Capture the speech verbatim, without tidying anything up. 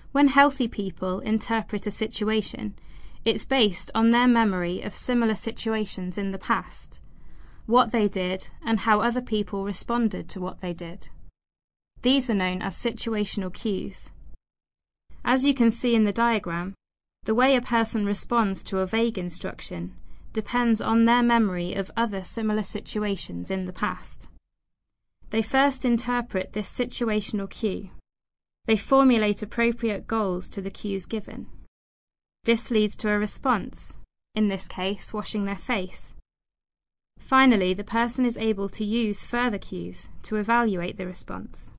When healthy people interpret a situation, it's based on their memory of similar situations in the past, what they did, and how other people responded to what they did. These are known as situational cues. As you can see in the diagram, the way a person responds to a vague instruction depends on their memory of other similar situations in the past. They first interpret this situational cue. They formulate appropriate goals to the cues given. This leads to a response, in this case, washing their face. Finally, the person is able to use further cues to evaluate the response.